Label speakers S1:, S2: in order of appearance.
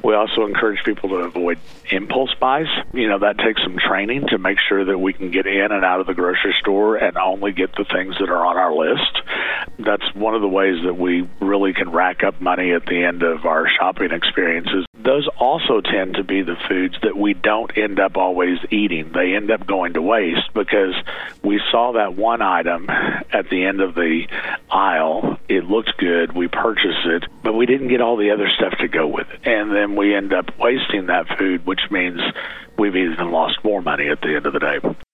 S1: We also encourage people to avoid impulse buys. That takes some training to make sure that we can get in and out of the grocery store and only get the things that are on our list. That's one of the ways that we really can rack up money at the end of our shopping experiences. Those also tend to be the foods that we don't end up always eating. They end up going to waste because we saw that one item at the end of the aisle. It looked good. We purchased it, but we didn't get all the other stuff to go with it. And then we end up wasting that food, which means we've even lost more money at the end of the day.